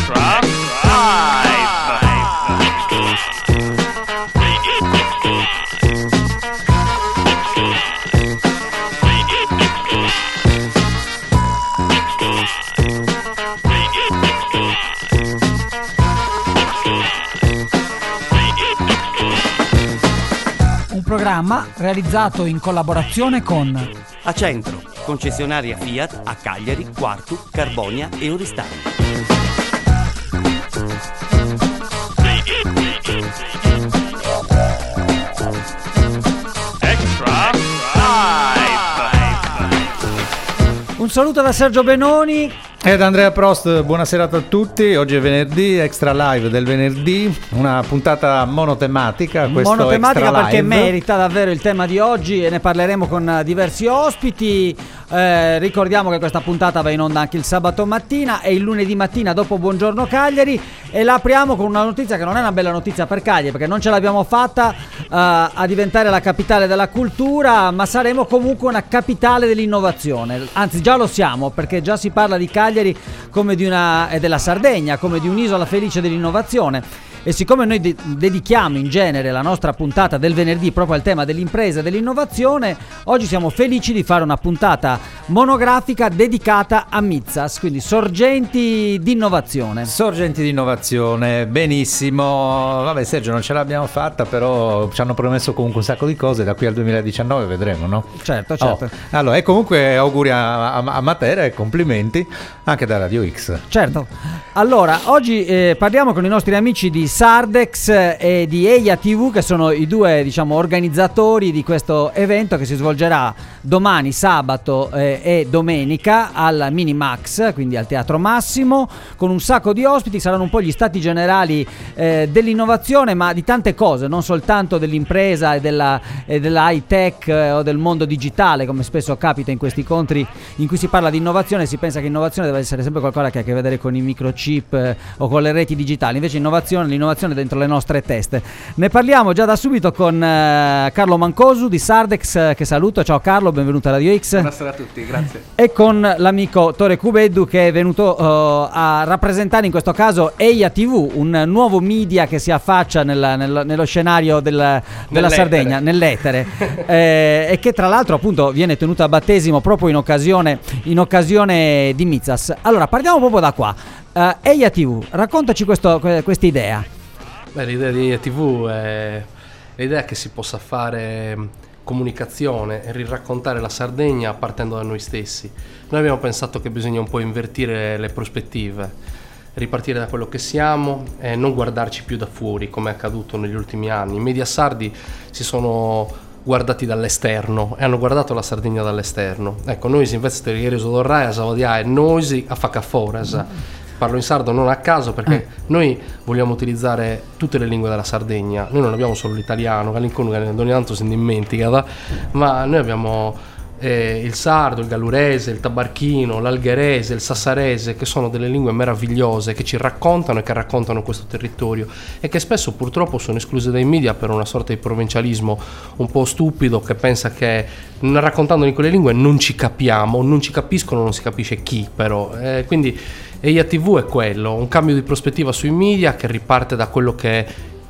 Extra Live. Un programma realizzato in collaborazione con Acentro, concessionaria Fiat a Cagliari, Quartu, Carbonia e Oristano. Extra Live. un saluto da Sergio Benoni ed Andrea Prost. Buona serata a tutti. Oggi è venerdì, Extra Live del venerdì, una puntata monotematica. Monotematica Extra perché Live merita davvero il tema di oggi e ne parleremo con diversi ospiti. Ricordiamo che questa puntata va in onda anche il sabato mattina e il lunedì mattina dopo Buongiorno Cagliari, e la apriamo con una notizia che non è una bella notizia per Cagliari, perché non ce l'abbiamo fatta a diventare la capitale della cultura, ma saremo comunque una capitale dell'innovazione. Anzi, già lo siamo, perché già si parla di Cagliari come di e della Sardegna come di un'isola felice dell'innovazione. E siccome noi dedichiamo in genere la nostra puntata del venerdì proprio al tema dell'impresa e dell'innovazione, oggi siamo felici di fare una puntata monografica dedicata a Mitsas, quindi sorgenti di innovazione. Sorgenti di innovazione, benissimo. Vabbè, Sergio, non ce l'abbiamo fatta, però ci hanno promesso comunque un sacco di cose. Da qui al 2019 vedremo, no? Certo. Allora, e comunque auguri a Matera e complimenti anche da Radio X. Certo. Allora, oggi parliamo con i nostri amici di Sardex e di Eia TV, che sono i due, diciamo, organizzatori di questo evento che si svolgerà domani, sabato e domenica al Minimax, quindi al Teatro Massimo, con un sacco di ospiti. Saranno un po' gli stati generali dell'innovazione, ma di tante cose, non soltanto dell'impresa e della high tech o del mondo digitale, come spesso capita in questi incontri in cui si parla di innovazione. Si pensa che innovazione deve essere sempre qualcosa che ha a che vedere con i microchip o con le reti digitali, invece l'innovazione dentro le nostre teste. Ne parliamo già da subito con Carlo Mancosu di Sardex, che saluto. Ciao Carlo, benvenuto a Radio X. Buonasera a tutti, grazie. E con l'amico Tore Cubeddu, che è venuto a rappresentare in questo caso Eia TV, un nuovo media che si affaccia nello scenario della Sardegna, nell'etere, e che tra l'altro appunto viene tenuto a battesimo proprio in occasione di Mitsas. Allora, partiamo proprio da qua. Eia TV, raccontaci questa idea. Beh, l'idea di Eia TV è l'idea che si possa fare comunicazione e riraccontare la Sardegna partendo da noi stessi. Noi abbiamo pensato che bisogna un po' invertire le prospettive, ripartire da quello che siamo e non guardarci più da fuori come è accaduto negli ultimi anni. I media sardi si sono guardati dall'esterno e hanno guardato la Sardegna dall'esterno. Ecco, noi invece di Dorrai a Savodia e noi a Facafores. Parlo in sardo non a caso, perché noi vogliamo utilizzare tutte le lingue della Sardegna. Noi non abbiamo solo l'italiano, che ogni tanto si dimentica, ma noi abbiamo il sardo, il gallurese, il tabarchino, l'algherese, il sassarese, che sono delle lingue meravigliose che ci raccontano e che raccontano questo territorio, e che spesso purtroppo sono escluse dai media per una sorta di provincialismo un po' stupido, che pensa che raccontandoli in quelle lingue non ci capiamo, non ci capiscono, non si capisce chi, però quindi Eia TV è quello, un cambio di prospettiva sui media che riparte da quello che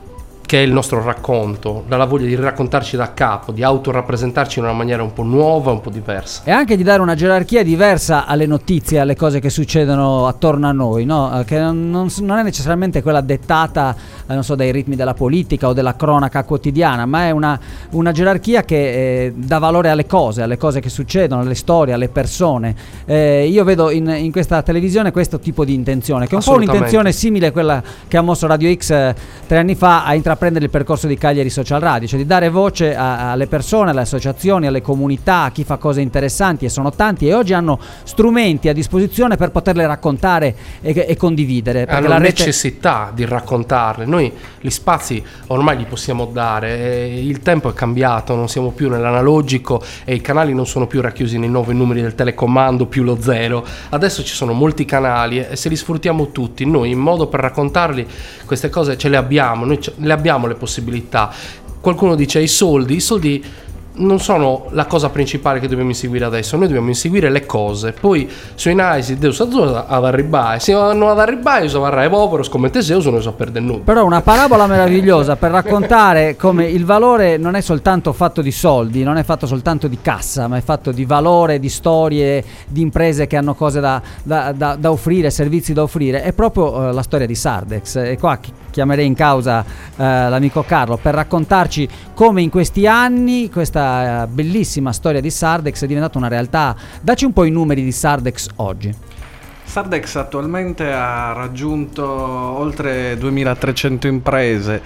è il nostro racconto, dalla voglia di raccontarci da capo, di autorappresentarci in una maniera un po' nuova, un po' diversa. E anche di dare una gerarchia diversa alle notizie, alle cose che succedono attorno a noi, no? Che non è necessariamente quella dettata, non so, dai ritmi della politica o della cronaca quotidiana, ma è una gerarchia che dà valore alle cose che succedono, alle storie, alle persone. Io vedo in questa televisione questo tipo di intenzione, che è un po' un'intenzione simile a quella che ha mosso Radio X 3 anni fa a intraprendere il percorso di Cagliari Social Radio, cioè di dare voce alle persone, alle associazioni, alle comunità, a chi fa cose interessanti, e sono tanti, e oggi hanno strumenti a disposizione per poterle raccontare e condividere. Hanno la necessità di raccontarle. Noi gli spazi ormai li possiamo dare, il tempo è cambiato, non siamo più nell'analogico e i canali non sono più racchiusi nei 9 numeri del telecomando più lo 0. Adesso ci sono molti canali e se li sfruttiamo tutti, noi in modo per raccontarli queste cose ce le abbiamo, noi le abbiamo le possibilità. Qualcuno dice i soldi non sono la cosa principale che dobbiamo inseguire adesso. Noi dobbiamo inseguire le cose. Poi sui analisi Deus azzurra ad arrivare. Se vanno ad arrivare, si varrà povero, scommette Zeus, non si perde nulla. Però una parabola meravigliosa per raccontare come il valore non è soltanto fatto di soldi, non è fatto soltanto di cassa, ma è fatto di valore, di storie, di imprese che hanno cose da offrire, servizi da offrire. È proprio la storia di Sardex. E qua chiamerei in causa l'amico Carlo per raccontarci come in questi anni questa bellissima storia di Sardex è diventata una realtà. Dacci un po' i numeri di Sardex oggi. Sardex attualmente ha raggiunto oltre 2300 imprese.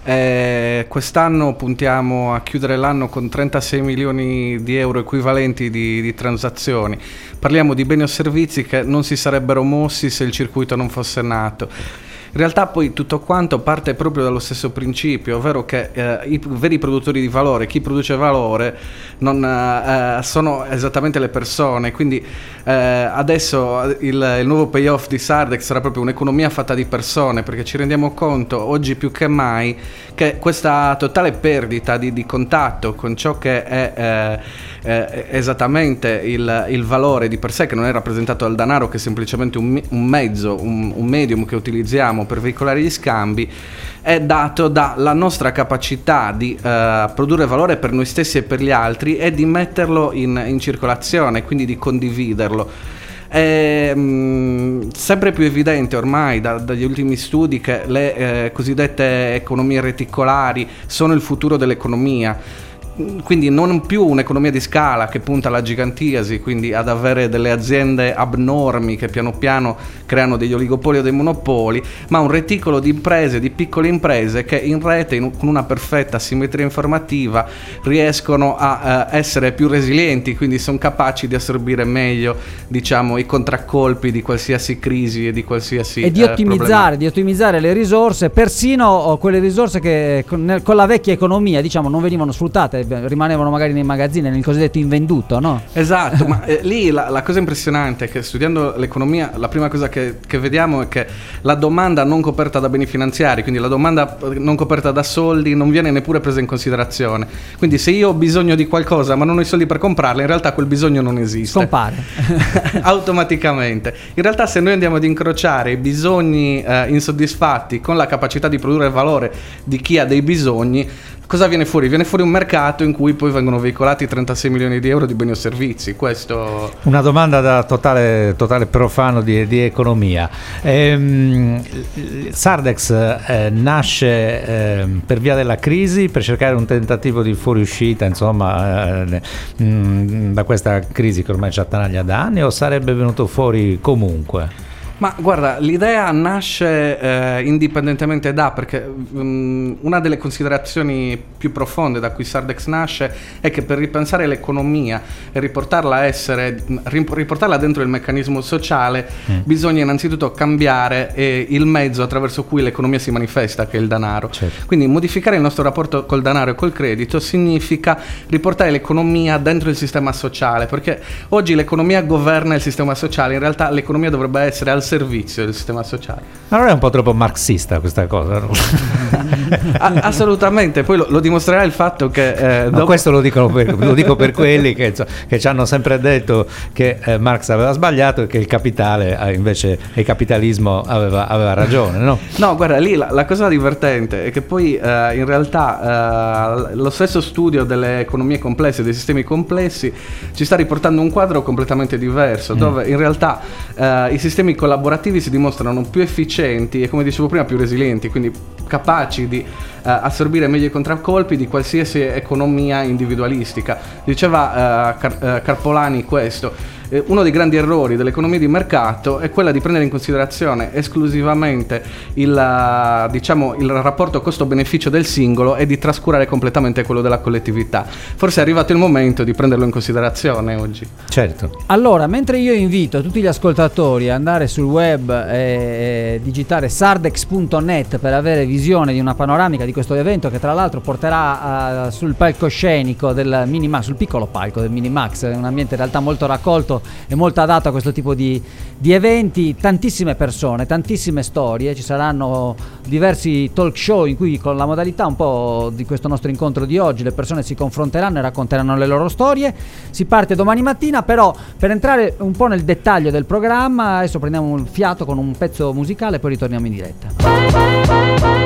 Quest'anno puntiamo a chiudere l'anno con 36 milioni di euro equivalenti di transazioni. Parliamo di beni o servizi che non si sarebbero mossi se il circuito non fosse nato. In realtà poi tutto quanto parte proprio dallo stesso principio, ovvero che i veri produttori di valore, chi produce valore, non sono esattamente le persone. Quindi adesso il nuovo payoff di Sardex sarà proprio un'economia fatta di persone, perché ci rendiamo conto oggi più che mai che questa totale perdita di contatto con ciò che è esattamente il valore di per sé, che non è rappresentato dal denaro, che è semplicemente un mezzo, un medium che utilizziamo per veicolare gli scambi, è dato dalla nostra capacità di produrre valore per noi stessi e per gli altri e di metterlo in circolazione, quindi di condividerlo. È sempre più evidente ormai dagli ultimi studi che le cosiddette economie reticolari sono il futuro dell'economia. Quindi non più un'economia di scala che punta alla gigantiasi, quindi ad avere delle aziende abnormi che piano piano creano degli oligopoli o dei monopoli, ma un reticolo di imprese, di piccole imprese che in rete, con una perfetta simmetria informativa, riescono a essere più resilienti, quindi sono capaci di assorbire meglio, diciamo, i contraccolpi di qualsiasi crisi e di qualsiasi e di ottimizzare le risorse, persino quelle risorse che con la vecchia economia, diciamo, non venivano sfruttate, rimanevano magari nei magazzini, nel cosiddetto invenduto, no? Esatto, ma lì la cosa impressionante è che studiando l'economia la prima cosa che vediamo è che la domanda non coperta da beni finanziari, quindi la domanda non coperta da soldi, non viene neppure presa in considerazione. Quindi se io ho bisogno di qualcosa ma non ho i soldi per comprarla, in realtà quel bisogno non esiste. Scompare. Automaticamente. In realtà se noi andiamo ad incrociare i bisogni insoddisfatti con la capacità di produrre valore di chi ha dei bisogni, cosa viene fuori? Viene fuori un mercato in cui poi vengono veicolati 36 milioni di euro di beni o servizi. Questo... Una domanda da totale profano di economia. Sardex nasce per via della crisi, per cercare un tentativo di fuoriuscita, insomma, da questa crisi che ormai ci attanaglia da anni, o sarebbe venuto fuori comunque? Ma guarda, l'idea nasce indipendentemente perché una delle considerazioni più profonde da cui Sardex nasce è che per ripensare l'economia e riportarla dentro il meccanismo sociale bisogna innanzitutto cambiare il mezzo attraverso cui l'economia si manifesta, che è il denaro. Certo. Quindi modificare il nostro rapporto col denaro e col credito significa riportare l'economia dentro il sistema sociale, perché oggi l'economia governa il sistema sociale, in realtà l'economia dovrebbe essere al servizio del sistema sociale. Ma non è un po' troppo marxista questa cosa? No? Assolutamente, poi lo dimostrerà il fatto che questo lo dico per quelli che ci hanno sempre detto che Marx aveva sbagliato e che il capitale invece il capitalismo aveva ragione, no? No, guarda, lì la cosa divertente è che poi in realtà lo stesso studio delle economie complesse, dei sistemi complessi, ci sta riportando un quadro completamente diverso, dove in realtà i sistemi collaborativi si dimostrano più efficienti e, come dicevo prima, più resilienti, quindi capaci di assorbire meglio i contraccolpi di qualsiasi economia individualistica. Diceva Carpolani questo. Uno dei grandi errori dell'economia di mercato è quella di prendere in considerazione esclusivamente il rapporto costo-beneficio del singolo e di trascurare completamente quello della collettività. Forse è arrivato il momento di prenderlo in considerazione oggi. Certo. Allora, mentre io invito tutti gli ascoltatori ad andare sul web e digitare sardex.net per avere visione di una panoramica di questo evento, che tra l'altro porterà sul palcoscenico del Minimax, sul piccolo palco del Minimax, un ambiente in realtà molto raccolto, è molto adatto a questo tipo di eventi, tantissime persone, tantissime storie, ci saranno diversi talk show in cui, con la modalità un po' di questo nostro incontro di oggi, le persone si confronteranno e racconteranno le loro storie. Si parte domani mattina, però per entrare un po' nel dettaglio del programma adesso prendiamo un fiato con un pezzo musicale e poi ritorniamo in diretta.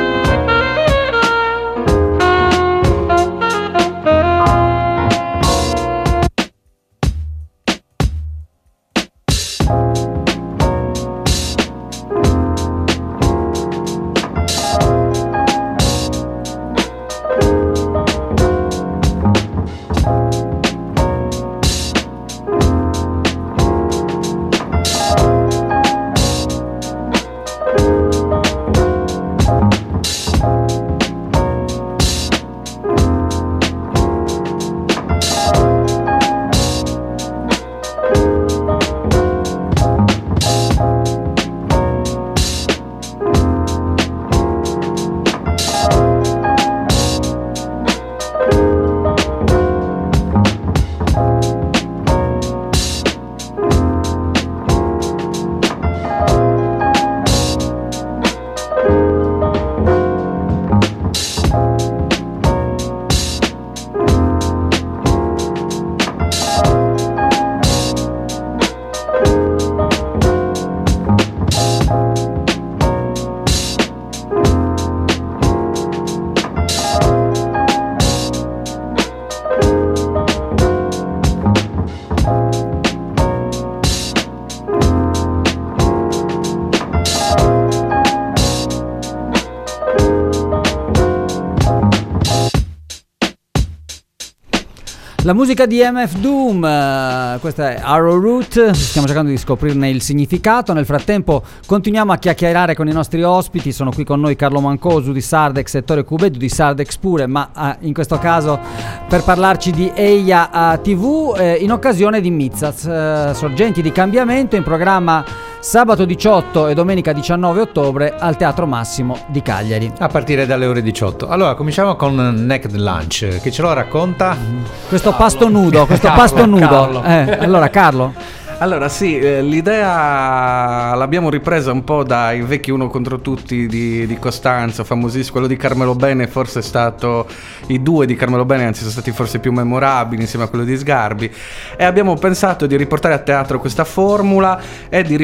La musica di MF Doom, questa è Arrowroot, stiamo cercando di scoprirne il significato. Nel frattempo continuiamo a chiacchierare con i nostri ospiti, sono qui con noi Carlo Mancosu di Sardex e Ettore Cubedu di Sardex pure, ma in questo caso per parlarci di Eia TV in occasione di Mizaz, Sorgenti di Cambiamento, in programma sabato 18 e domenica 19 ottobre al Teatro Massimo di Cagliari. A partire dalle ore 18. Allora, cominciamo con Naked Lunch. Chi ce lo racconta? Questo pasto nudo, Carlo. Allora Carlo. Allora sì, l'idea l'abbiamo ripresa un po' dai vecchi Uno contro tutti di Costanzo, famosissimo, quello di Carmelo Bene forse è stato, i due di Carmelo Bene anzi sono stati forse più memorabili insieme a quello di Sgarbi, e abbiamo pensato di riportare a teatro questa formula e di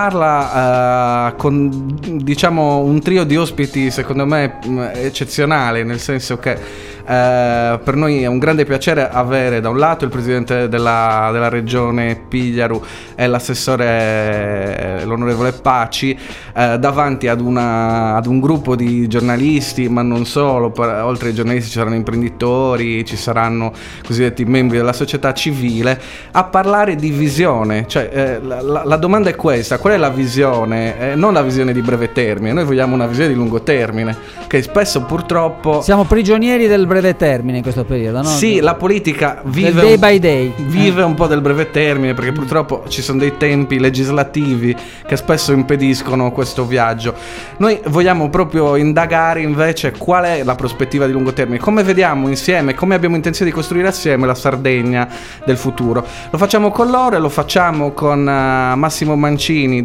riportarla con diciamo un trio di ospiti secondo me eccezionale, nel senso che per noi è un grande piacere avere da un lato il presidente della regione Pigliaru e l'assessore l'onorevole Paci davanti ad un gruppo di giornalisti, ma non solo, oltre ai giornalisti ci saranno imprenditori, ci saranno cosiddetti membri della società civile a parlare di visione, cioè la domanda è questa: qual è la visione? Non la visione di breve termine, noi vogliamo una visione di lungo termine, che spesso purtroppo siamo prigionieri del breve termine in questo periodo, no? Sì, la politica vive day by day. Vive un po' del breve termine, perché purtroppo ci sono dei tempi legislativi che spesso impediscono questo viaggio. Noi vogliamo proprio indagare invece qual è la prospettiva di lungo termine, come vediamo insieme, come abbiamo intenzione di costruire assieme la Sardegna del futuro. Lo facciamo con loro e lo facciamo con Massimo Mancini,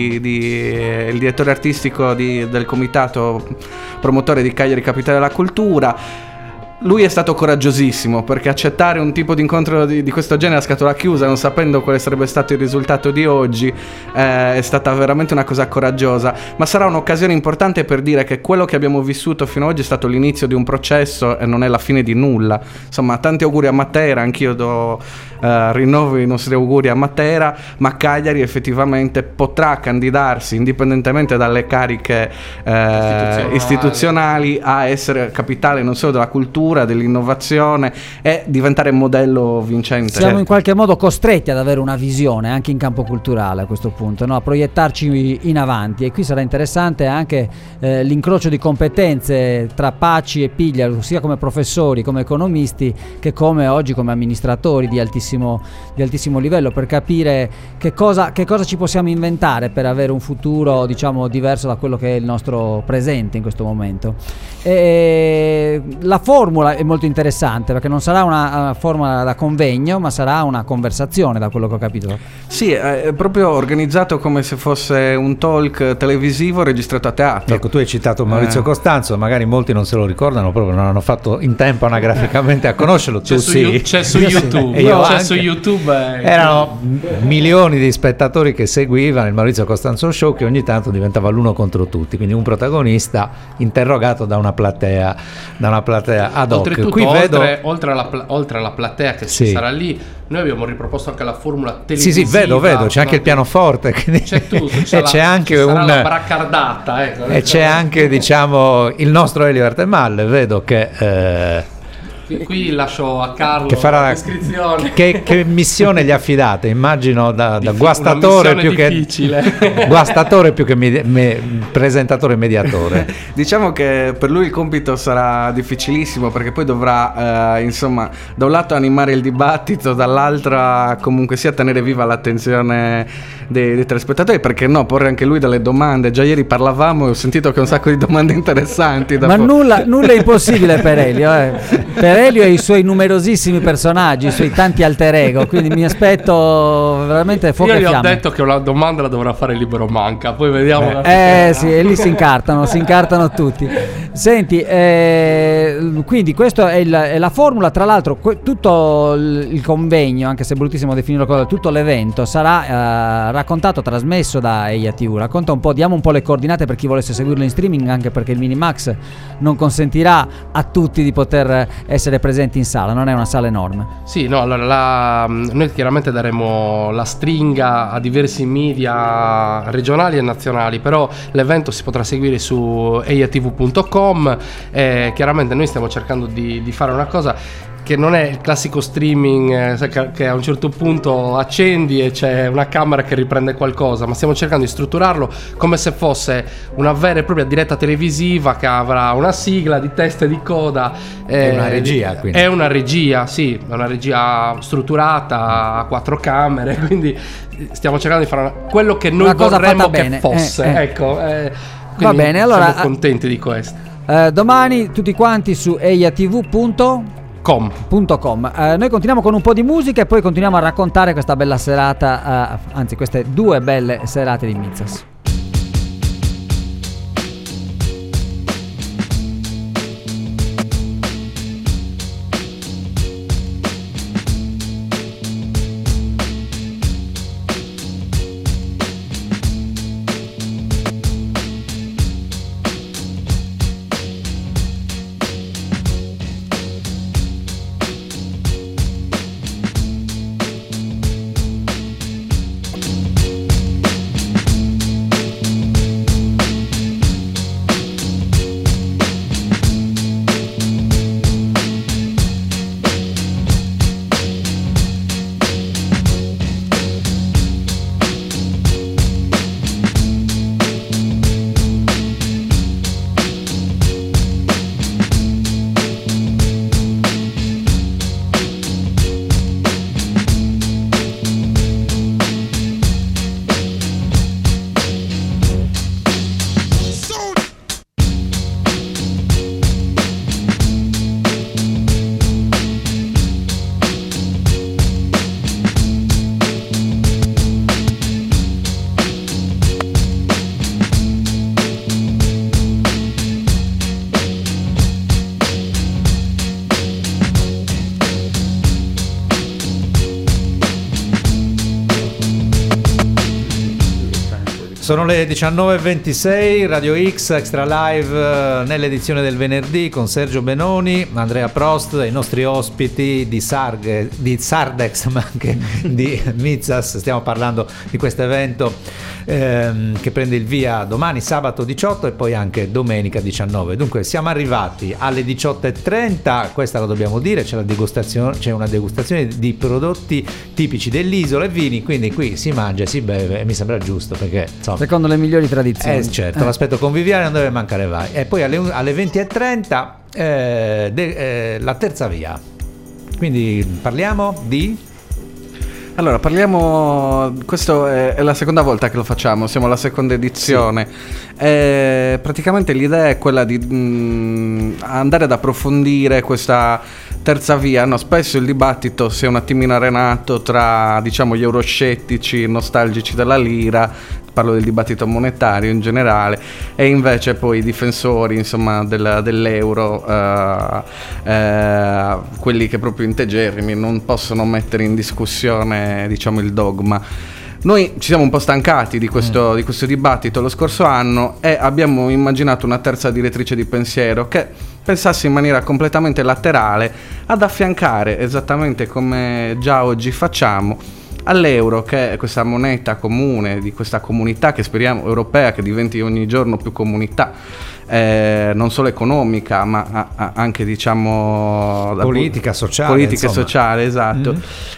il direttore artistico del comitato promotore di Cagliari Capitale della Cultura. Lui è stato coraggiosissimo, perché accettare un tipo di incontro di questo genere a scatola chiusa, non sapendo quale sarebbe stato il risultato di oggi, è stata veramente una cosa coraggiosa, ma sarà un'occasione importante per dire che quello che abbiamo vissuto fino ad oggi è stato l'inizio di un processo e non è la fine di nulla. Insomma, tanti auguri a Matera, anch'io rinnovo i nostri auguri a Matera, ma Cagliari effettivamente potrà candidarsi indipendentemente dalle cariche istituzionali a essere capitale non solo della cultura, dell'innovazione e diventare modello vincente. Siamo in qualche modo costretti ad avere una visione anche in campo culturale a questo punto, no? A proiettarci in avanti, e qui sarà interessante anche l'incrocio di competenze tra Paci e Pigliaru, sia come professori, come economisti, che come oggi come amministratori di altissimo livello, per capire che cosa ci possiamo inventare per avere un futuro diciamo diverso da quello che è il nostro presente in questo momento. E la formula formula è molto interessante, perché non sarà una formula da convegno, ma sarà una conversazione, da quello che ho capito. Sì, è proprio organizzato come se fosse un talk televisivo registrato a teatro. Ecco, tu hai citato Maurizio Costanzo, magari molti non se lo ricordano, proprio non hanno fatto in tempo anagraficamente a conoscerlo. C'è Tu su, sì. c'è su YouTube. E io C'è anche. su YouTube. Erano milioni di spettatori che seguivano il Maurizio Costanzo Show, che ogni tanto diventava l'uno contro tutti, quindi un protagonista interrogato da una platea ad hoc. Oltretutto, Qui vedo oltre alla platea che Sì. sarà lì, noi abbiamo riproposto anche la formula sì, televisiva. vedo, c'è anche no? il pianoforte, quindi- C'è tutto, e c'è anche ci sarà la un braccardata, ecco. e c'è anche, diciamo, il nostro Elio Artemalle, vedo che Qui lascio a Carlo che farà la descrizione. che missione gli affidate? Immagino da Una guastatore missione più difficile. che guastatore più che presentatore e mediatore. Diciamo che per lui il compito sarà difficilissimo, perché poi dovrà insomma, da un lato animare il dibattito, dall'altra comunque sia tenere viva l'attenzione dei telespettatori, perché no, porre anche lui delle domande. Già ieri parlavamo e ho sentito che un sacco di domande interessanti da Ma porre. nulla è impossibile per Elio. Per Elio e i suoi numerosissimi personaggi, i suoi tanti alter ego, quindi mi aspetto veramente fuoco Io e gli ho fiamme. detto che una domanda la dovrà fare Libero Manca, poi vediamo. Sì, e lì si incartano tutti. Senti, quindi questa è la formula. Tra l'altro, tutto il convegno, anche se è bruttissimo definirlo così, tutto l'evento sarà raccontato, trasmesso da EIA TV. Racconta un po', diamo un po' le coordinate per chi volesse seguirlo in streaming, anche perché il Minimax non consentirà a tutti di poter essere presenti in sala, non è una sala enorme. Sì, no, allora noi chiaramente daremo la stringa a diversi media regionali e nazionali, però l'evento si potrà seguire su eiatv.com. Chiaramente noi stiamo cercando di fare una cosa che non è il classico streaming che a un certo punto accendi e c'è una camera che riprende qualcosa, ma stiamo cercando di strutturarlo come se fosse una vera e propria diretta televisiva che avrà una sigla di testa e di coda. È una regia, quindi. È una regia, sì, è una regia strutturata a 4 camere, quindi stiamo cercando di fare quello che noi Una cosa vorremmo fatta che bene, fosse. Ecco, Va bene, allora siamo contenti di questo. Domani tutti quanti su eiatv.com. Noi continuiamo con un po' di musica e poi continuiamo a raccontare questa bella serata, anzi queste due belle serate di Mizas. Sono le 19.26, Radio X Extra Live nell'edizione del venerdì con Sergio Benoni, Andrea Prost, i nostri ospiti di Sardex, ma anche di Mizas. Stiamo parlando di questo evento che prende il via domani sabato 18 e poi anche domenica 19. Dunque siamo arrivati alle 18.30, questa lo dobbiamo dire, c'è una degustazione di prodotti tipici dell'isola e vini, quindi qui si mangia e si beve e mi sembra giusto, perché insomma, Secondo le migliori tradizioni. certo, l'aspetto conviviale non deve mancare mai. E poi alle 20.30 la terza via. Quindi parliamo di Allora, questo è la seconda volta che lo facciamo, siamo alla seconda edizione. Praticamente l'idea è quella di andare ad approfondire questa terza via. No, spesso il dibattito si è un attimino arenato tra, diciamo, gli euroscettici nostalgici della lira, parlo del dibattito monetario in generale, e invece poi i difensori, insomma, dell'euro, quelli che proprio integerrimi non possono mettere in discussione, diciamo, il dogma. Noi ci siamo un po' stancati di questo dibattito lo scorso anno e abbiamo immaginato una terza direttrice di pensiero che pensasse in maniera completamente laterale ad affiancare, esattamente come già oggi facciamo, all'euro, che è questa moneta comune di questa comunità che speriamo europea, che diventi ogni giorno più comunità, non solo economica ma anche, diciamo, politica, sociale, politica e sociale, esatto.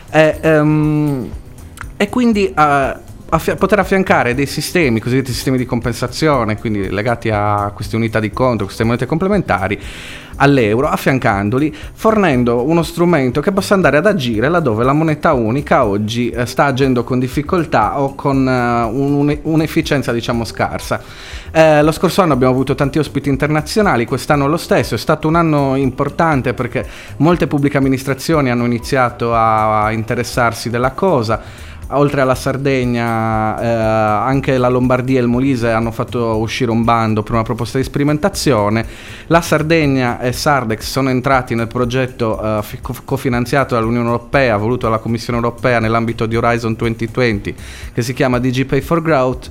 E quindi poter affiancare dei sistemi, cosiddetti sistemi di compensazione, quindi legati a queste unità di conto, queste monete complementari, all'euro, affiancandoli, fornendo uno strumento che possa andare ad agire laddove la moneta unica oggi sta agendo con difficoltà o con un'efficienza, diciamo, scarsa. Lo scorso anno abbiamo avuto tanti ospiti internazionali, quest'anno lo stesso. È stato un anno importante perché molte pubbliche amministrazioni hanno iniziato a interessarsi della cosa. Oltre alla Sardegna, anche la Lombardia e il Molise hanno fatto uscire un bando per una proposta di sperimentazione. La Sardegna e Sardex sono entrati nel progetto cofinanziato dall'Unione Europea, voluto dalla Commissione Europea nell'ambito di Horizon 2020, che si chiama DG Pay for Growth.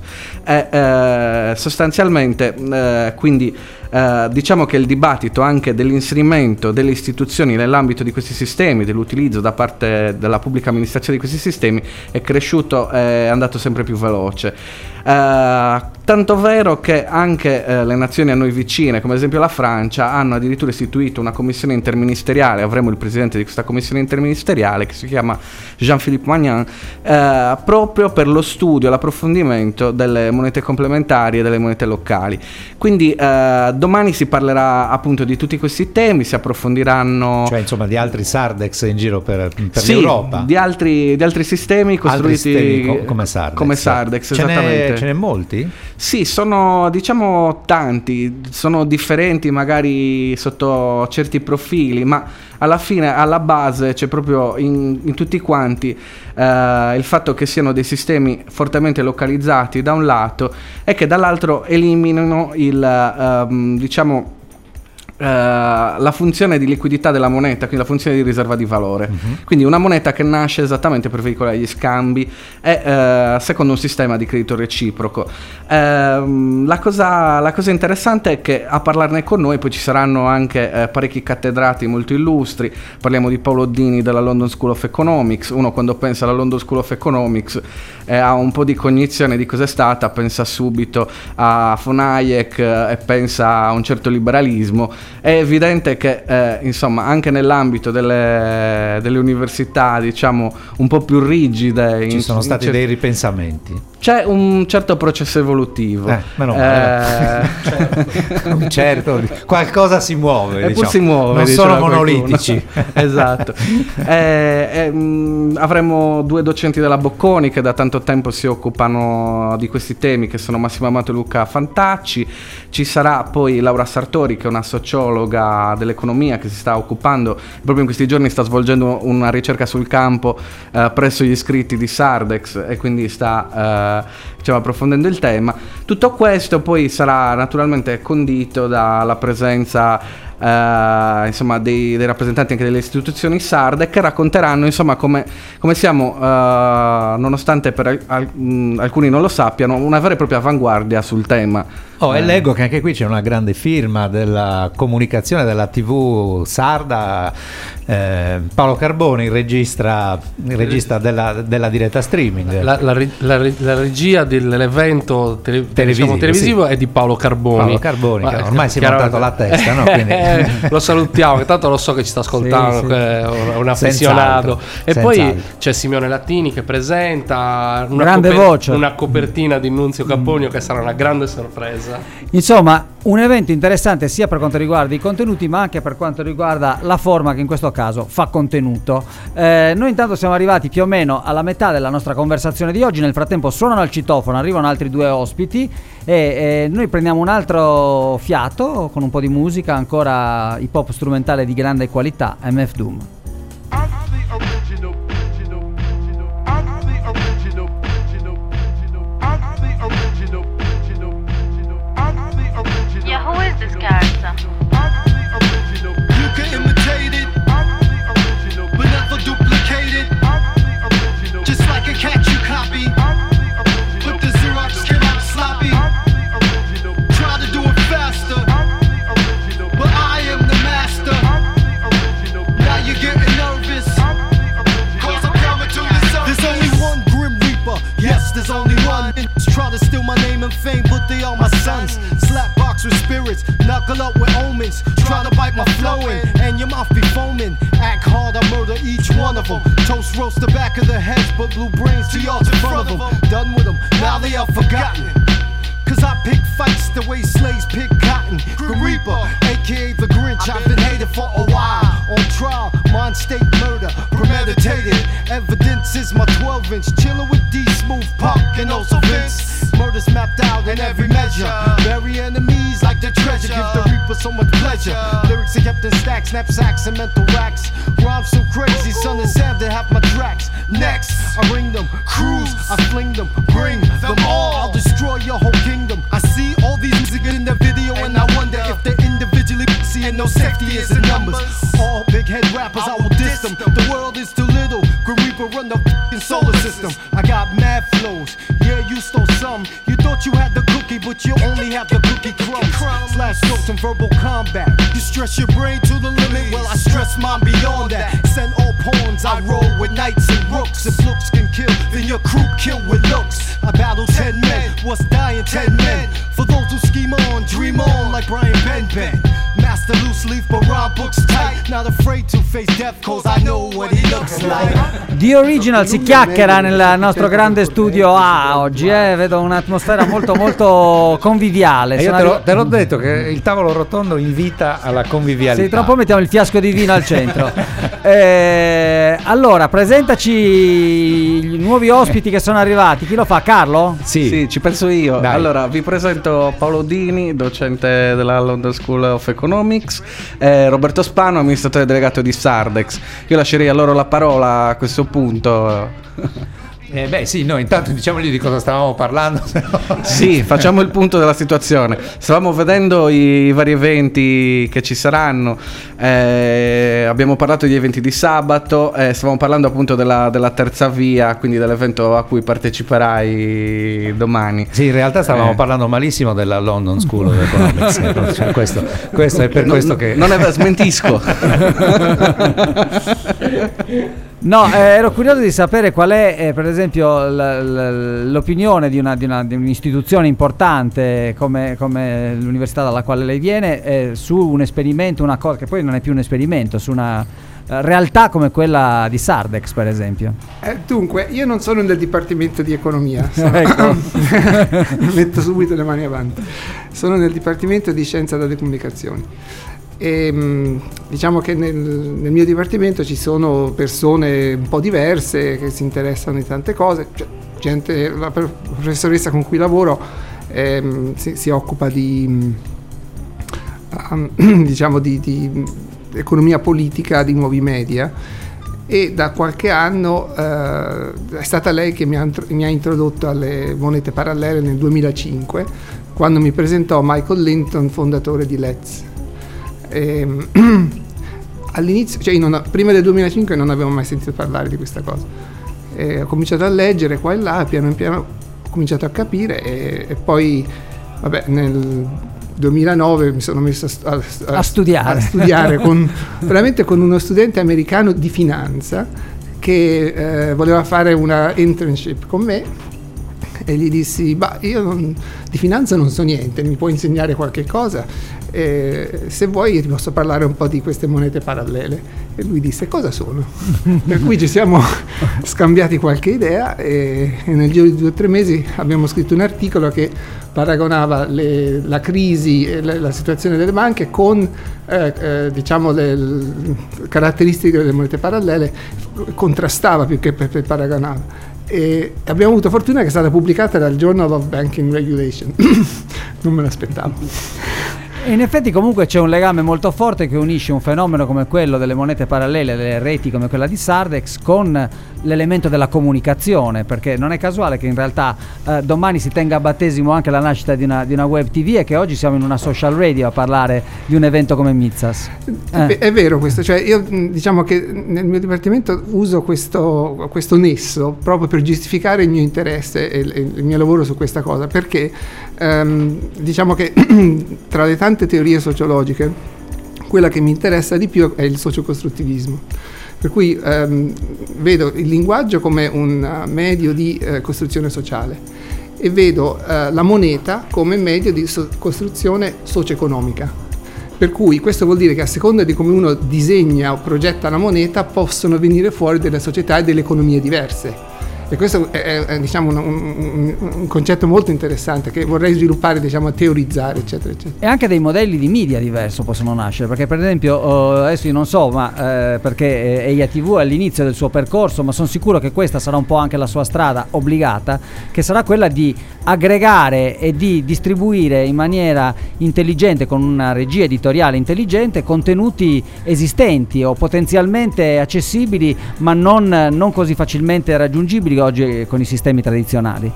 Sostanzialmente, quindi, diciamo che il dibattito anche dell'inserimento delle istituzioni nell'ambito di questi sistemi, dell'utilizzo da parte della pubblica amministrazione di questi sistemi, è cresciuto, è andato sempre più veloce. Tanto vero che anche le nazioni a noi vicine, come ad esempio la Francia, hanno addirittura istituito una commissione interministeriale. Avremo il presidente di questa commissione interministeriale, che si chiama Jean-Philippe Magnan, proprio per lo studio e l'approfondimento delle monete complementari e delle monete locali. Quindi domani si parlerà appunto di tutti questi temi, si approfondiranno, cioè, insomma, di altri Sardex in giro per sì, l'Europa, di altri sistemi costruiti come Sardex. Come Sardex, esattamente. Ce n'è molti? Sì, sono, diciamo, tanti, sono differenti magari sotto certi profili, ma alla fine, alla base, c'è proprio in tutti quanti il fatto che siano dei sistemi fortemente localizzati da un lato e che dall'altro eliminano diciamo, la funzione di liquidità della moneta, quindi la funzione di riserva di valore. Quindi una moneta che nasce esattamente per veicolare gli scambi e secondo un sistema di credito reciproco. La cosa interessante è che a parlarne con noi poi ci saranno anche parecchi cattedrati molto illustri. Parliamo di Paolo Dini della London School of Economics. Uno, quando pensa alla London School of Economics, ha un po' di cognizione di cos'è stata, pensa subito a von Hayek e pensa a un certo liberalismo. È evidente che insomma, anche nell'ambito delle università, diciamo, un po' più rigide, ci sono stati dei ripensamenti. C'è un certo processo evolutivo. Meno male. Certo, qualcosa si muove. Diciamo. Si muove, non sono monolitici. Esatto. Avremo due docenti della Bocconi che da tanto tempo si occupano di questi temi, che sono Massimo Amato e Luca Fantacci. Ci sarà poi Laura Sartori, che è una sociologa dell'economia che si sta occupando, proprio in questi giorni sta svolgendo una ricerca sul campo presso gli iscritti di Sardex, e quindi sta diciamo, approfondendo il tema. Tutto questo poi sarà naturalmente condito dalla presenza insomma, dei rappresentanti anche delle istituzioni sarde, che racconteranno, insomma, come siamo, nonostante per alcuni non lo sappiano, una vera e propria avanguardia sul tema. E leggo che anche qui c'è una grande firma della comunicazione della TV sarda, Paolo Carboni, il regista della diretta streaming. La regia dell'evento televisivo è di Paolo Carboni. Che ormai si è montato la testa, no? Quindi... lo salutiamo, che tanto lo so che ci sta ascoltando, che è un affezionato. E poi c'è Simeone Lattini che presenta grande voce, una copertina di Nunzio Caponio che sarà una grande sorpresa. Insomma, Un evento interessante sia per quanto riguarda i contenuti ma anche per quanto riguarda la forma che in questo caso fa contenuto. Noi intanto siamo arrivati più o meno alla metà della nostra conversazione di oggi. Nel frattempo suonano al citofono, arrivano altri 2 ospiti e noi prendiamo un altro fiato con un po' di musica, ancora hip hop strumentale di grande qualità, MF Doom. Who is this character? You can imitate it, but never duplicate it. Just like a cat you copy, but the Xerox came out sloppy. Try to do it faster, but I am the master. Now you're getting nervous, cause I'm coming to the surface. There's only one Grim Reaper, yes, there's only one. Try to steal my name and fame, but they are my sons. Slap box with spirits, knuckle up with omens. Try to bite my flow in, and your mouth be foaming. Act hard, I murder each one of them. Toast roast the back of the heads, but blue brains to y'all in front of them. Done with them, now they are forgotten. Cause I pick fights the way slaves pick cotton. Grim Reaper, aka the Grinch, I've been hated for a while. On trial, mind state murder, premeditated. Evidence is my 12-inch, chillin' with D Smooth, Punk, and also Vince. Murders mapped out in every measure. Bury enemies like the treasure, give the Reaper so much pleasure. Lyrics are kept in stacks, knapsacks, and mental racks. Rhymes so crazy, son and Sam, they have my tracks. Next, I ring them, cruise, I fling them, bring them all. I'll destroy your whole kingdom. I see all these music in the video and I wonder if they're individually seeing no safety is in numbers. All big head rappers, I will diss them. The world is too little, Grim Reaper run the f***ing solar system. I got mad flows, yeah you stole some. You thought you had the cookie but you only have the cookie crumbs. Slash notes and verbal combat. You stress your brain to the limit, well I stress mine beyond that. Send all pawns, I roll with knights and rooks. If looks can kill, then your crew kill with looks. I battle 10 men, what's dying 10 men. For those who scheme on, dream on like Brian Ben. Master loose leaf but rhyme books tight. Not afraid to face death cause I know what he looks like. The Original si chiacchiera nel nostro grande studio A oggi, vedo un'atmosfera molto molto conviviale. Io te l'ho detto che il tavolo rotondo invita alla convivialità. Sì, tra un po' mettiamo il fiasco di vino al centro. Allora, presentaci i nuovi ospiti che sono arrivati. Chi lo fa? Carlo? Sì, ci penso io. Dai. Allora, vi presento Paolo Dini, docente della London School of Economics, Roberto Spano, amministratore delegato di Sardex. Io lascerei a loro la parola a questo punto. Noi intanto diciamogli di cosa stavamo parlando. Sì, facciamo il punto della situazione. Stavamo vedendo i vari eventi che ci saranno, abbiamo parlato di eventi di sabato, stavamo parlando appunto della terza via, quindi dell'evento a cui parteciperai domani. Sì, in realtà stavamo parlando malissimo della London School of Economics. Cioè, questo è per questo che... Non è smentisco. No, ero curioso di sapere qual è, per esempio, l'opinione di un'istituzione importante come l'università dalla quale lei viene su un esperimento, una cosa che poi non è più un esperimento, su una realtà come quella di Sardex, per esempio. Dunque, io non sono nel Dipartimento di Economia, Ecco. metto subito le mani avanti. Sono nel Dipartimento di Scienza delle Comunicazioni. E diciamo che nel mio dipartimento ci sono persone un po' diverse che si interessano di tante cose, cioè, la professoressa con cui lavoro si occupa di diciamo di economia politica, di nuovi media, e da qualche anno è stata lei che mi ha introdotto alle monete parallele nel 2005, quando mi presentò Michael Linton, fondatore di Let's. All'inizio, cioè prima del 2005 non avevo mai sentito parlare di questa cosa. Ho cominciato a leggere qua e là, piano piano ho cominciato a capire e poi vabbè, nel 2009 mi sono messo a studiare veramente con uno studente americano di finanza che voleva fare una internship con me, E gli dissi, di finanza non so niente, mi puoi insegnare qualche cosa? Se vuoi ti posso parlare un po' di queste monete parallele. E lui disse, cosa sono? Per cui ci siamo scambiati qualche idea e nel giro di 2 o 3 mesi abbiamo scritto un articolo che paragonava la crisi e la situazione delle banche con diciamo le caratteristiche delle monete parallele, contrastava più che paragonava. E abbiamo avuto fortuna che è stata pubblicata dal Journal of Banking Regulation. Non me l'aspettavo. E in effetti comunque c'è un legame molto forte che unisce un fenomeno come quello delle monete parallele, delle reti come quella di Sardex, con l'elemento della comunicazione, perché non è casuale che in realtà domani si tenga a battesimo anche la nascita di una web TV e che oggi siamo in una social radio a parlare di un evento come Mitsas. È vero questo, cioè io diciamo che nel mio dipartimento uso questo nesso proprio per giustificare il mio interesse e il mio lavoro su questa cosa, perché diciamo che tra le tante teorie sociologiche quella che mi interessa di più è il sociocostruttivismo, per cui vedo il linguaggio come un medio di costruzione sociale e vedo la moneta come medio di costruzione socio-economica, per cui questo vuol dire che a seconda di come uno disegna o progetta la moneta possono venire fuori delle società e delle economie diverse. E questo è diciamo un concetto molto interessante che vorrei sviluppare, diciamo, a teorizzare, eccetera, eccetera. E anche dei modelli di media diversi possono nascere, perché per esempio adesso io non so, ma perché Eia TV è all'inizio del suo percorso, ma sono sicuro che questa sarà un po' anche la sua strada obbligata, che sarà quella di aggregare e di distribuire in maniera intelligente, con una regia editoriale intelligente, contenuti esistenti o potenzialmente accessibili ma non così facilmente raggiungibili oggi con i sistemi tradizionali.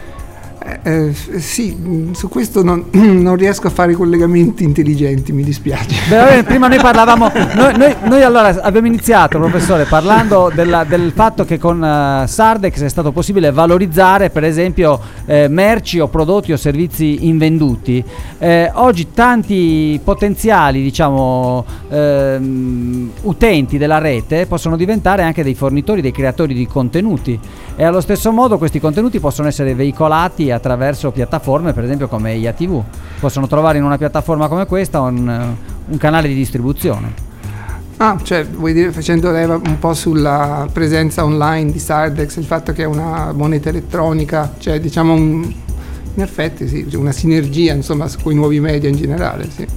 Sì, su questo non riesco a fare collegamenti intelligenti, mi dispiace. Beh, prima noi parlavamo, noi allora abbiamo iniziato, professore, parlando del fatto che con Sardex è stato possibile valorizzare per esempio merci o prodotti o servizi invenduti. Oggi tanti potenziali, diciamo, utenti della rete possono diventare anche dei fornitori, dei creatori di contenuti, e allo stesso modo questi contenuti possono essere veicolati attraverso piattaforme, per esempio come Eia TV. Possono trovare in una piattaforma come questa un canale di distribuzione. Cioè vuoi dire, facendo leva un po' sulla presenza online di Sardex, il fatto che è una moneta elettronica, cioè diciamo in effetti sì, una sinergia insomma con i nuovi media in generale, sì.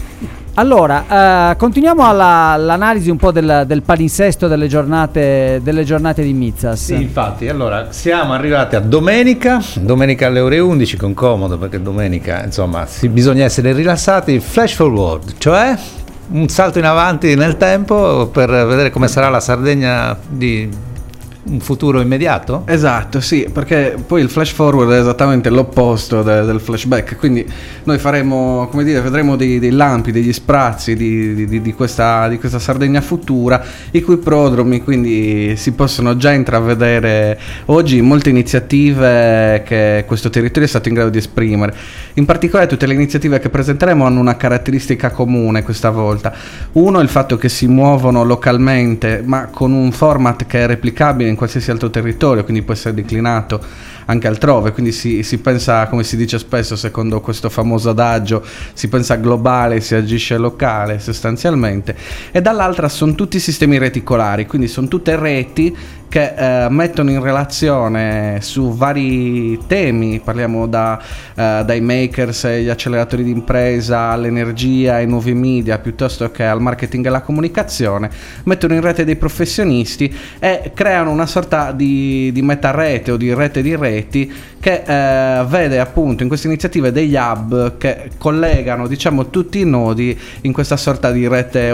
Allora, continuiamo all'analisi un po' del palinsesto delle giornate di Mitsas. Sì, infatti, allora siamo arrivati a domenica alle ore 11, con comodo, perché domenica insomma bisogna essere rilassati. Flash forward, cioè un salto in avanti nel tempo per vedere come sarà la Sardegna di un futuro immediato? Esatto, sì, perché poi il flash forward è esattamente l'opposto del flashback, quindi noi faremo, come dire, vedremo dei lampi, degli sprazzi di questa Sardegna futura, i cui prodromi quindi si possono già intravedere oggi in molte iniziative che questo territorio è stato in grado di esprimere. In particolare tutte le iniziative che presenteremo hanno una caratteristica comune questa volta. Uno è il fatto che si muovono localmente, ma con un format che è replicabile in qualsiasi altro territorio, quindi può essere declinato anche altrove, quindi si pensa, come si dice spesso secondo questo famoso adagio, si pensa globale, si agisce locale sostanzialmente. E dall'altra sono tutti sistemi reticolari, quindi sono tutte reti che mettono in relazione su vari temi, parliamo dai makers e gli acceleratori di impresa all'energia, ai nuovi media, piuttosto che al marketing e alla comunicazione, mettono in rete dei professionisti e creano una sorta di metarete o di rete di reti che vede appunto in queste iniziative degli hub che collegano, diciamo, tutti i nodi in questa sorta di rete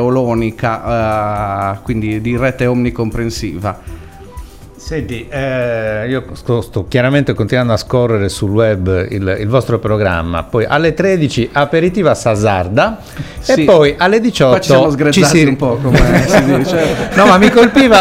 olonica, quindi di rete omnicomprensiva. Senti, io sto chiaramente continuando a scorrere sul web il vostro programma, poi alle 13 aperitiva Sasarda, sì, e poi alle 18 ci si un po', come si dice. No, ma mi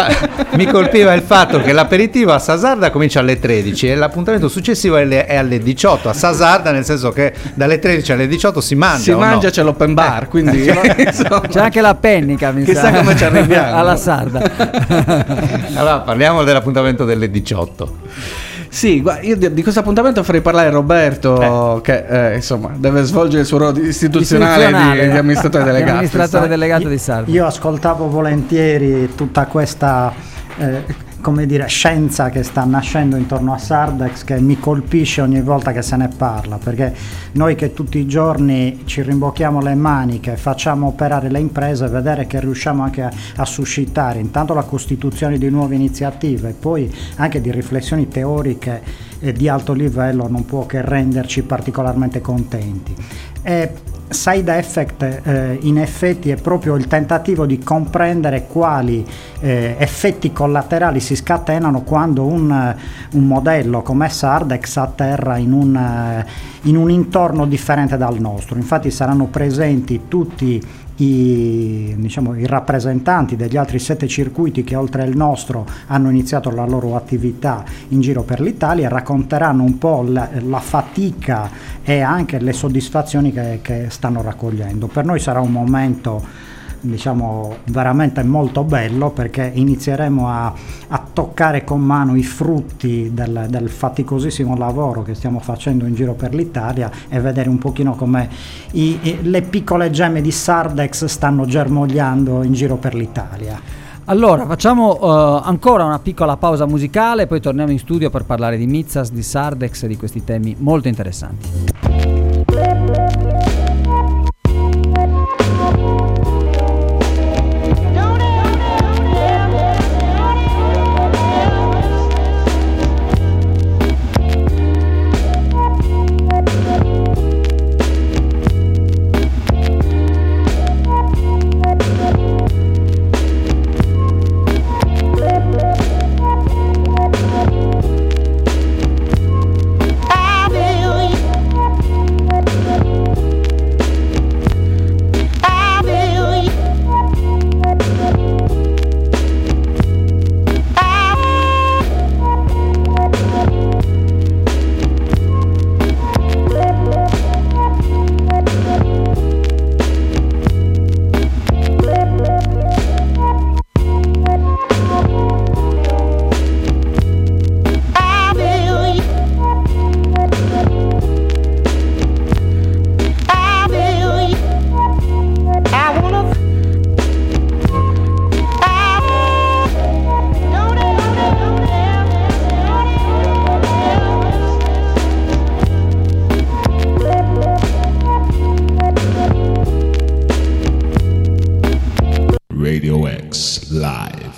colpiva il fatto che l'aperitivo a Sasarda comincia alle 13 e l'appuntamento successivo è alle 18 a Sasarda, nel senso che dalle 13 alle 18 si mangia, c'è l'open bar, quindi c'è anche la pennica, chissà come ci arriviamo alla sarda. Allora parliamo dell'appuntamento delle 18. Sì, io di questo appuntamento farei parlare Roberto, che insomma deve svolgere il suo ruolo istituzionale di amministratore delegato. Amministratore delegato di Sardegna. Io ascoltavo volentieri tutta questa come dire, scienza che sta nascendo intorno a Sardex, che mi colpisce ogni volta che se ne parla, perché noi che tutti i giorni ci rimbocchiamo le maniche, facciamo operare le imprese, vedere che riusciamo anche a suscitare intanto la costituzione di nuove iniziative e poi anche di riflessioni teoriche di alto livello non può che renderci particolarmente contenti. Side effect in effetti è proprio il tentativo di comprendere quali effetti collaterali si scatenano quando un modello come Sardex atterra in un intorno differente dal nostro. Infatti saranno presenti tutti i rappresentanti degli altri 7 circuiti che oltre il nostro hanno iniziato la loro attività in giro per l'Italia e racconteranno un po' la fatica e anche le soddisfazioni che stanno raccogliendo. Per noi sarà un momento veramente molto bello, perché inizieremo a toccare con mano i frutti del faticosissimo lavoro che stiamo facendo in giro per l'Italia e vedere un pochino come le piccole gemme di Sardex stanno germogliando in giro per l'Italia. Allora facciamo ancora una piccola pausa musicale, poi torniamo in studio per parlare di Mitsas, di Sardex e di questi temi molto interessanti. Radio X Live.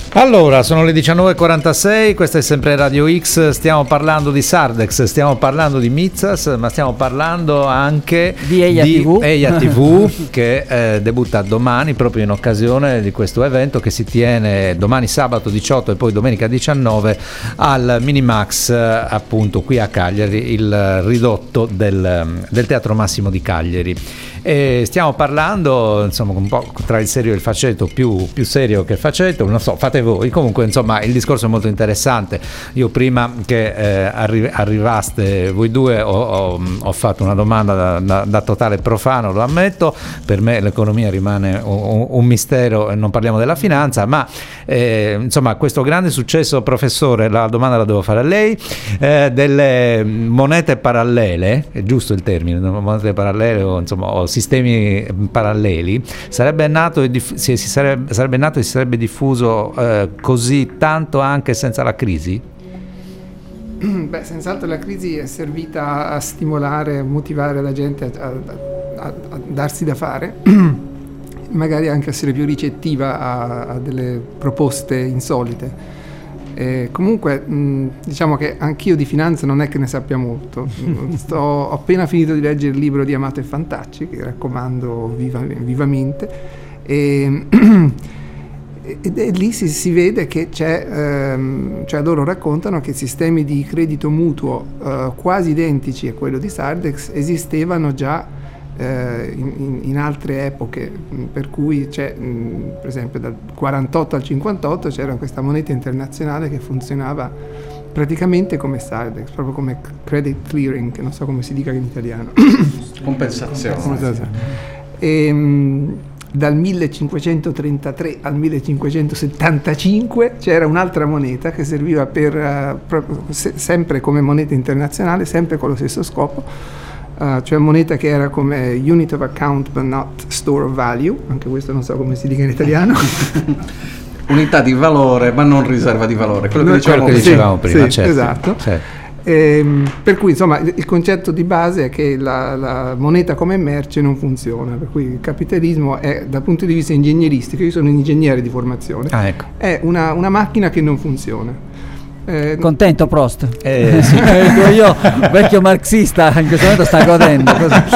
Allora, sono le 19.46, questa è sempre Radio X, stiamo parlando di Sardex, stiamo parlando di Mitsas, ma stiamo parlando anche di Eia TV che debutta domani proprio in occasione di questo evento che si tiene domani sabato 18 e poi domenica 19 al Minimax, appunto qui a Cagliari, il ridotto del Teatro Massimo di Cagliari. E stiamo parlando insomma un po' tra il serio e il faceto, più serio che il faceto, non so, fate voi. Comunque insomma il discorso è molto interessante. Io prima che arrivaste voi due ho fatto una domanda da totale profano, lo ammetto. Per me l'economia rimane un mistero e non parliamo della finanza, ma insomma questo grande successo, professore, la domanda la devo fare a lei, delle monete parallele, è giusto il termine, monete parallele o insomma o sistemi paralleli, sarebbe nato e si sarebbe diffuso così tanto anche senza la crisi? Beh, senz'altro la crisi è servita a stimolare, a motivare la gente a darsi da fare, magari anche essere più ricettiva a delle proposte insolite. Comunque diciamo che anch'io di finanza non è che ne sappia molto. Ho appena finito di leggere il libro di Amato e Fantacci, che raccomando vivamente, e lì si vede che c'è, cioè loro raccontano che sistemi di credito mutuo quasi identici a quello di Sardex esistevano già in altre epoche, per cui c'è per esempio dal 48 al 58 c'era questa moneta internazionale che funzionava praticamente come Sardex, proprio come credit clearing, che non so come si dica in italiano. Compensazione. Dal 1533 al 1575 c'era un'altra moneta che serviva sempre come moneta internazionale, sempre con lo stesso scopo. Cioè moneta che era come unit of account but not store of value, anche questo non so come si dica in italiano. Unità di valore ma non riserva di valore, quello che dicevamo prima. Sì, certo. Esatto. Certo. Per cui insomma il concetto di base è che la moneta come merce non funziona, per cui il capitalismo è, dal punto di vista ingegneristico, io sono un ingegnere di formazione, ecco. È una macchina che non funziona. Contento Prost? Sì. Io vecchio marxista in questo momento sta godendo.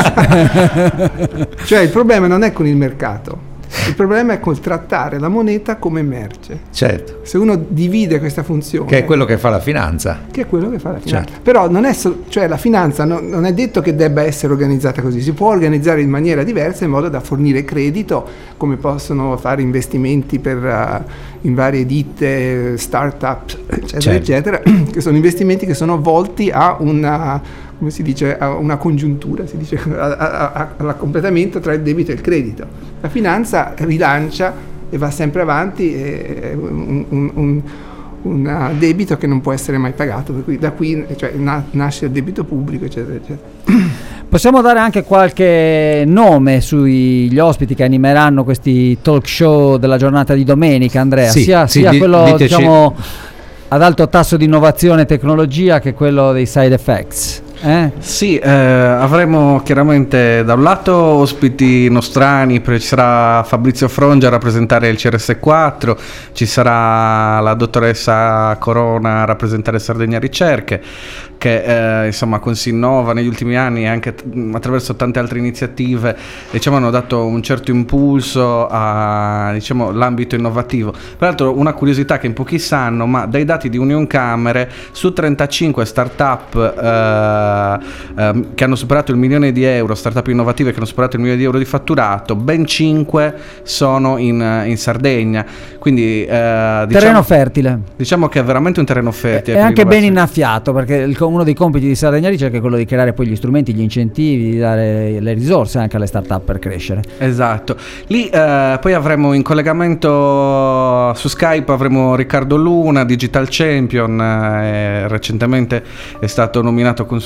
Cioè il problema non è con il mercato, il problema è col trattare la moneta come merce. Certo. Se uno divide questa funzione, che è quello che fa la finanza. Certo. Però non è cioè la finanza non è detto che debba essere organizzata così, si può organizzare in maniera diversa in modo da fornire credito, come possono fare investimenti in varie ditte, start-up, eccetera, certo. eccetera, che sono investimenti che sono volti a una, come si dice, a una congiuntura, si dice, all'accompletamento tra il debito e il credito. La finanza rilancia e va sempre avanti, è un debito che non può essere mai pagato, per cui da qui nasce il debito pubblico, eccetera, eccetera. Possiamo dare anche qualche nome sugli ospiti che animeranno questi talk show della giornata di domenica, Andrea? Sì, sia quello diteci, diciamo ad alto tasso di innovazione e tecnologia che quello dei side effects. Sì, avremo chiaramente da un lato ospiti nostrani, ci sarà Fabrizio Frongia a rappresentare il CRS4, ci sarà la dottoressa Corona a rappresentare Sardegna Ricerche, che insomma con Sinnova negli ultimi anni anche attraverso tante altre iniziative hanno dato un certo impulso a l'ambito innovativo. Peraltro una curiosità che in pochi sanno, ma dai dati di Unioncamere su 35 start-up che hanno superato il €1.000.000, start-up innovative che hanno superato il €1.000.000 di fatturato, ben 5 sono in Sardegna, quindi terreno fertile. Diciamo che è veramente un terreno fertile. È anche ben innaffiato, perché uno dei compiti di Sardegna Ricerca è quello di creare poi gli strumenti, gli incentivi, di dare le risorse anche alle start-up per crescere. Esatto. Lì poi avremo in collegamento su Skype avremo Riccardo Luna, Digital Champion, recentemente è stato nominato consulente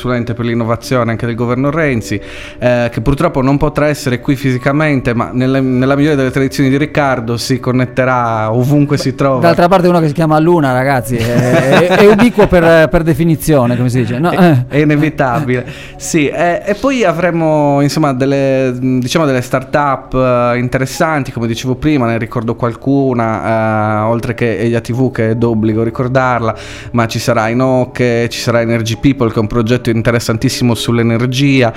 consulente per l'innovazione anche del governo Renzi, che purtroppo non potrà essere qui fisicamente, ma nella migliore delle tradizioni di Riccardo si connetterà ovunque si trova. D'altra parte uno che si chiama Luna, ragazzi, è ubiquo per definizione, come si dice. No? È inevitabile. Sì, e poi avremo insomma delle start-up interessanti, come dicevo prima, ne ricordo qualcuna, oltre che Elia TV, che è d'obbligo ricordarla, ma ci sarà Inoc, ci sarà Energy People, che è un progetto interessantissimo sull'energia.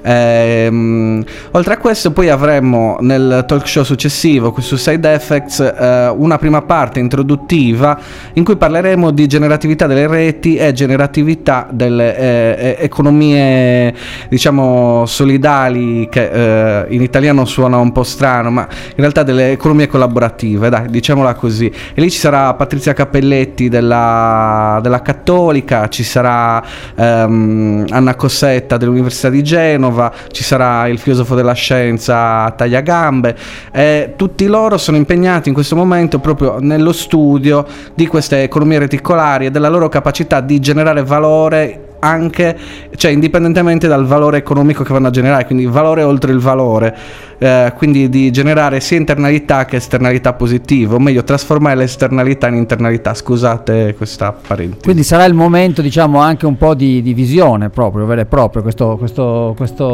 Oltre a questo poi avremo nel talk show successivo qui su Side Effects una prima parte introduttiva in cui parleremo di generatività delle reti e generatività delle economie, diciamo, solidali, che in italiano suona un po' strano, ma in realtà delle economie collaborative, dai, diciamola così. E lì ci sarà Patrizia Cappelletti della Cattolica, ci sarà Anna Cossetta dell'Università di Genova, ci sarà il filosofo della scienza Tagliagambe, e tutti loro sono impegnati in questo momento proprio nello studio di queste economie reticolari e della loro capacità di generare valore, anche, cioè, indipendentemente dal valore economico che vanno a generare, quindi valore oltre il valore, quindi di generare sia internalità che esternalità positive, o meglio trasformare l'esternalità in internalità. Scusate questa parentesi. Quindi sarà il momento, diciamo, anche un po' di visione proprio, vero e proprio, questo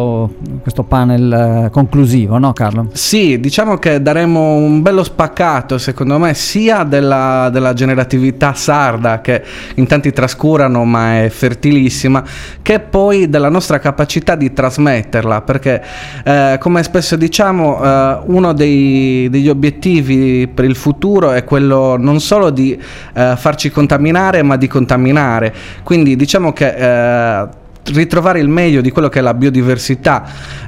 panel conclusivo, no Carlo? Sì, diciamo che daremo un bello spaccato, secondo me, sia della generatività sarda, che in tanti trascurano ma è fertilissima, che poi della nostra capacità di trasmetterla, perché come spesso diciamo, uno degli obiettivi per il futuro è quello non solo di farci contaminare, ma di contaminare. Quindi diciamo che ritrovare il meglio di quello che è la biodiversità,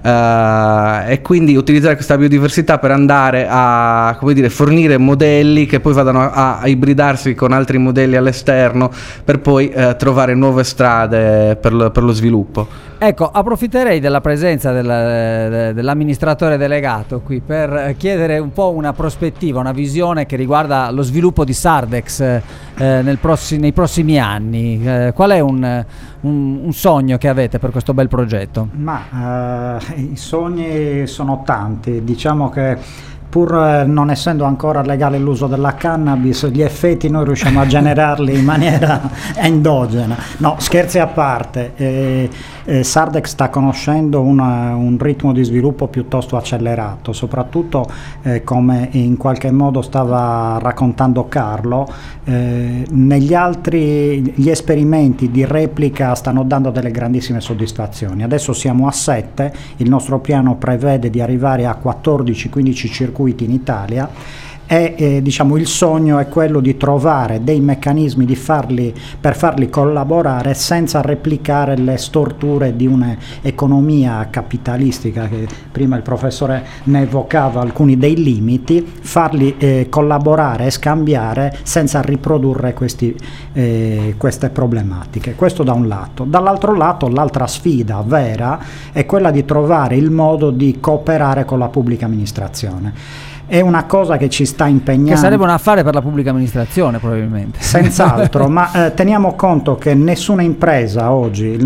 e quindi utilizzare questa biodiversità per andare a, come dire, fornire modelli che poi vadano a ibridarsi con altri modelli all'esterno, per poi trovare nuove strade per lo sviluppo. Ecco, approfitterei della presenza dell'amministratore delegato qui per chiedere un po' una prospettiva, una visione che riguarda lo sviluppo di Sardex nei prossimi anni. Qual è un sogno che avete per questo bel progetto? Ma i sogni sono tanti, diciamo che pur non essendo ancora legale l'uso della cannabis, gli effetti noi riusciamo a generarli in maniera endogena. No, scherzi a parte, Sardex sta conoscendo un ritmo di sviluppo piuttosto accelerato, soprattutto come in qualche modo stava raccontando Carlo, negli altri gli esperimenti di replica stanno dando delle grandissime soddisfazioni. Adesso siamo a 7, il nostro piano prevede di arrivare a 14-15 circuiti in Italia, e diciamo il sogno è quello di trovare dei meccanismi per farli collaborare senza replicare le storture di un'economia capitalistica, che prima il professore ne evocava alcuni dei limiti, farli collaborare e scambiare senza riprodurre queste problematiche. Questo da un lato. Dall'altro lato, l'altra sfida vera è quella di trovare il modo di cooperare con la pubblica amministrazione. È una cosa che ci sta impegnando. Che sarebbe un affare per la pubblica amministrazione, probabilmente. Senz'altro, ma teniamo conto che nessuna impresa oggi, il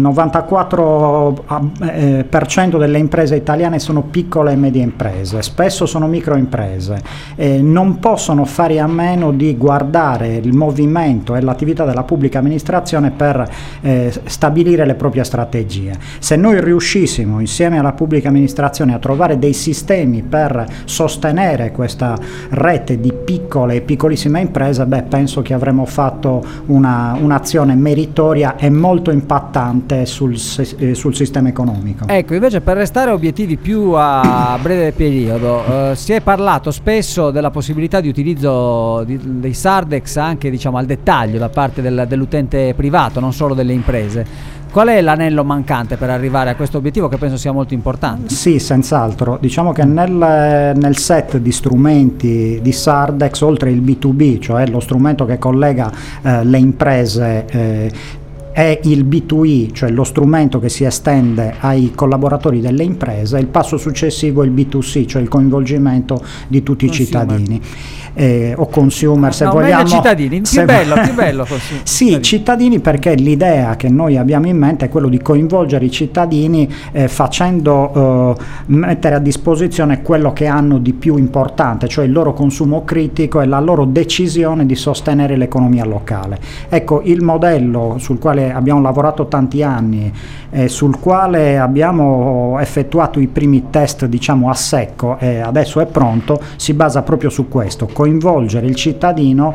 94% delle imprese italiane sono piccole e medie imprese, spesso sono microimprese, non possono fare a meno di guardare il movimento e l'attività della pubblica amministrazione per stabilire le proprie strategie. Se noi riuscissimo insieme alla pubblica amministrazione a trovare dei sistemi per sostenere questa rete di piccole e piccolissime imprese, penso che avremmo fatto un'azione meritoria e molto impattante sul sistema economico. Ecco, invece, per restare obiettivi più a breve periodo, si è parlato spesso della possibilità di utilizzo dei Sardex anche, diciamo, al dettaglio da parte dell'utente privato, non solo delle imprese. Qual è l'anello mancante per arrivare a questo obiettivo, che penso sia molto importante? Sì, senz'altro. Diciamo che nel set di strumenti di Sardex, oltre il B2B, cioè lo strumento che collega le imprese, è il B2E, cioè lo strumento che si estende ai collaboratori delle imprese. Il passo successivo è il B2C, cioè il coinvolgimento di tutti i cittadini. o consumer, se No, vogliamo. meglio cittadini, più bello Sì, cittadini, perché l'idea che noi abbiamo in mente è quello di coinvolgere i cittadini facendo mettere a disposizione quello che hanno di più importante, cioè il loro consumo critico e la loro decisione di sostenere l'economia locale. Ecco, il modello sul quale abbiamo lavorato tanti anni, sul quale abbiamo effettuato i primi test, diciamo, a secco, e adesso è pronto, si basa proprio su questo: coinvolgere il cittadino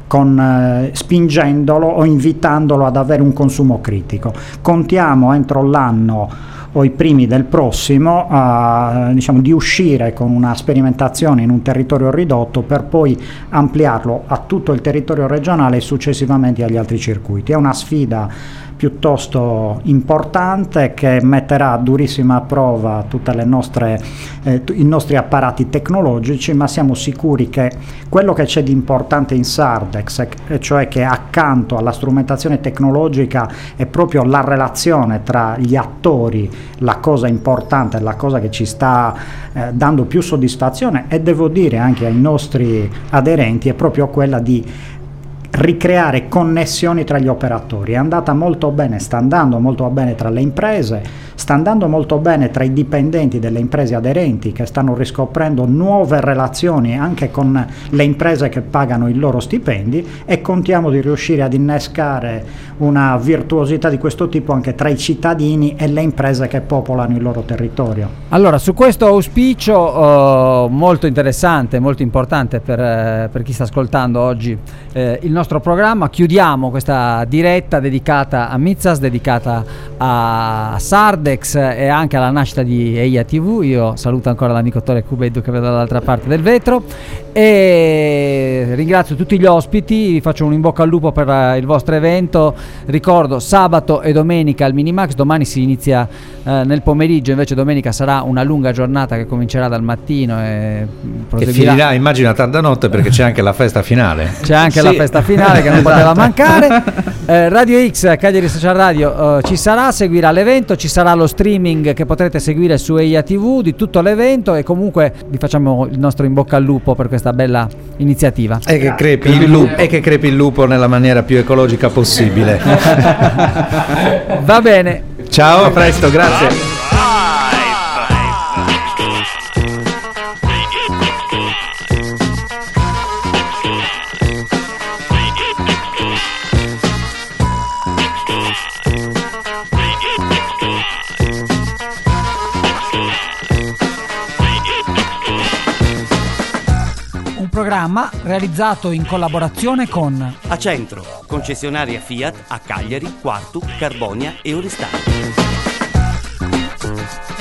spingendolo o invitandolo ad avere un consumo critico. Contiamo entro l'anno o i primi del prossimo diciamo, di uscire con una sperimentazione in un territorio ridotto per poi ampliarlo a tutto il territorio regionale e successivamente agli altri circuiti. È una sfida piuttosto importante che metterà a durissima prova tutte le nostre, i nostri apparati tecnologici, ma siamo sicuri che quello che c'è di importante in Sardex, cioè che accanto alla strumentazione tecnologica è proprio la relazione tra gli attori, la cosa importante, la cosa che ci sta dando più soddisfazione, e devo dire anche ai nostri aderenti, è proprio quella di ricreare connessioni tra gli operatori. È andata molto bene, sta andando molto bene tra le imprese, sta andando molto bene tra i dipendenti delle imprese aderenti, che stanno riscoprendo nuove relazioni anche con le imprese che pagano i loro stipendi, e contiamo di riuscire ad innescare una virtuosità di questo tipo anche tra i cittadini e le imprese che popolano il loro territorio. Allora, su questo auspicio molto interessante, molto importante per chi sta ascoltando oggi il nostro programma, chiudiamo questa diretta dedicata a Mitsas, dedicata a Sardex e anche alla nascita di EIA TV. Io saluto ancora l'amico Tore Cubeddu che vedo dall'altra parte del vetro, e ringrazio tutti gli ospiti, vi faccio un in bocca al lupo per il vostro evento. Ricordo sabato e domenica al Minimax, domani si inizia nel pomeriggio, invece domenica sarà una lunga giornata che comincerà dal mattino e proseguirà. E finirà, immagino, a tarda notte, perché c'è anche la festa finale. C'è anche la festa finale che non poteva mancare. Radio X, Cagliari Social Radio, ci sarà, seguirà l'evento, ci sarà lo streaming che potrete seguire su EIA TV di tutto l'evento, e comunque vi facciamo il nostro in bocca al lupo per questa bella iniziativa. E che crepi il lupo nella maniera più ecologica possibile. Va bene. Ciao, a presto, grazie. Un programma realizzato in collaborazione con Acentro, concessionaria Fiat a Cagliari, Quartu, Carbonia e Oristano.